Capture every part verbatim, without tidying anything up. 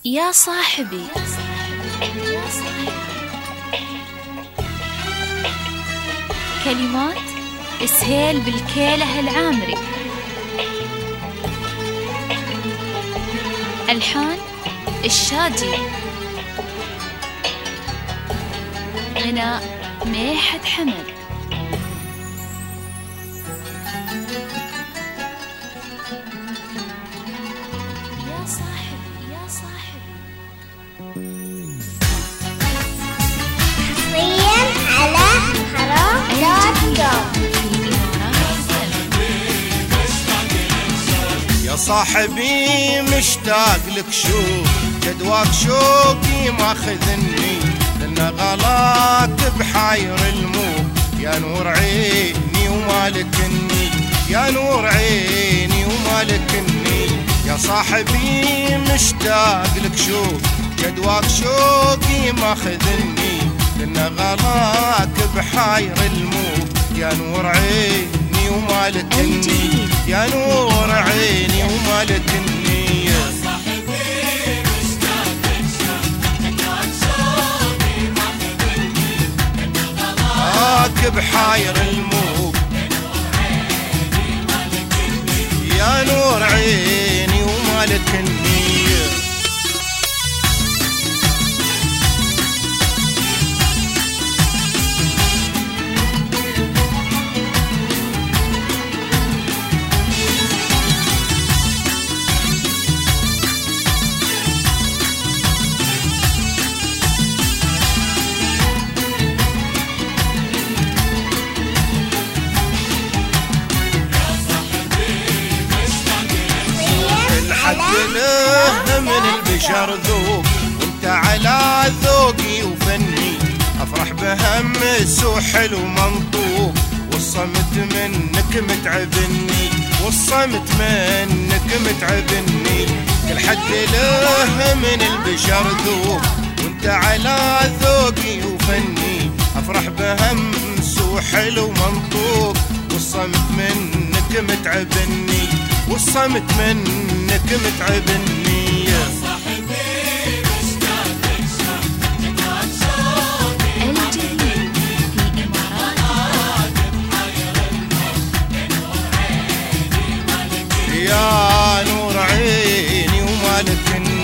يا صاحبي. كلمات سهيل بالكيله العامري. ألحان الشادي. غناء ميحد حمد. يا صاحبي يا صاحبي. حصريا على حرام دوت كوم. يا صاحبي مشتاق لك شوق جدواك شوقي ماخذني لأن غلاك بحاير الموج يا نور عيني ومالكني يا نور عيني ومالكني يا صاحبي مشتاق لك شوق جدواك شوقي ماخذني لأن غلاك بحاير الموج يا نور عيني ومالكني يا نور عيني ومالكني يا صاحبي مشتاق لك شوق جدواك شوقي ماخذني لأن غلاك بحاير الموج يا نور عيني ومالكني. له من البشر ذوق وانت على ذوقي وفني افرح بهمس وحلو منطوق والصمت منك متعبني والصمت منك متعبني كل حد له من البشر ذوق وانت على ذوقي وفني افرح بهمس وحلو منطوق والصمت منك متعبني والصمت منك متعبني يا صاحبي مشتاق لك شوق جدواك شوقي الجديد في إمارات يا نور عيني ومالكني.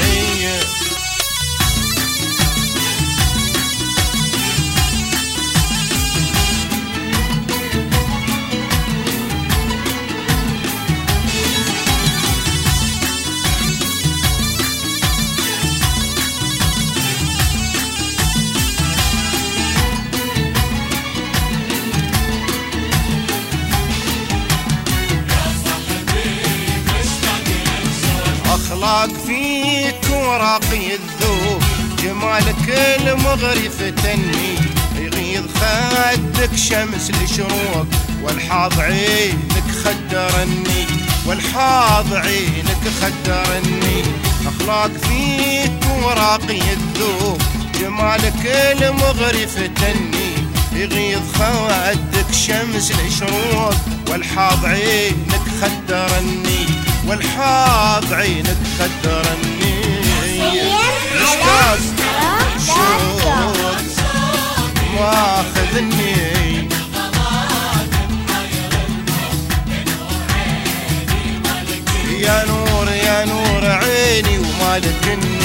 أخلاق فيك وراقي الذوق جمالك المغري فتني يغيظ خدك شمس الشروق والحاض عينك خدرني والحاض عينك خدرني أخلاق فيك وراقي الذوق جمالك المغري فتني يغيظ خدك شمس الشروق والحاض عينك خدرني والحاض عينك خدرني مشتاق شوق ماخذني يا نور يا نور عيني ومالكني.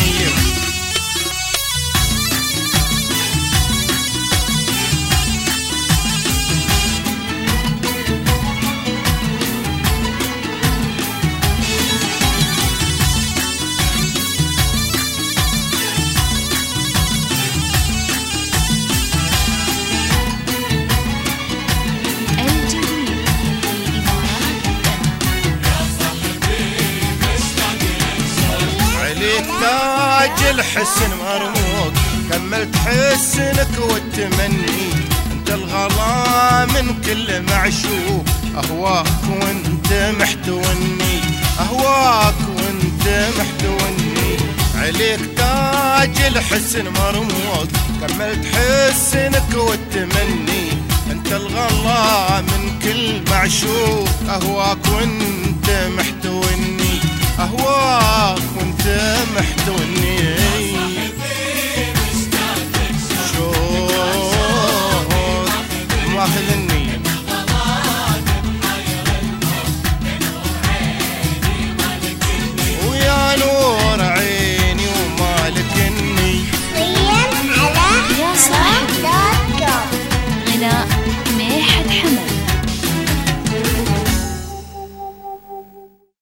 تاج الحسن مرموق كملت حسنك والتمني انت الغلا من كل معشوق اهواك وانت محتوني اهواك وانت محتوني عليك تاج الحسن مرموق كملت حسنك والتمني انت الغلا من كل معشوق اهواك وانت محتوني اهواك وانت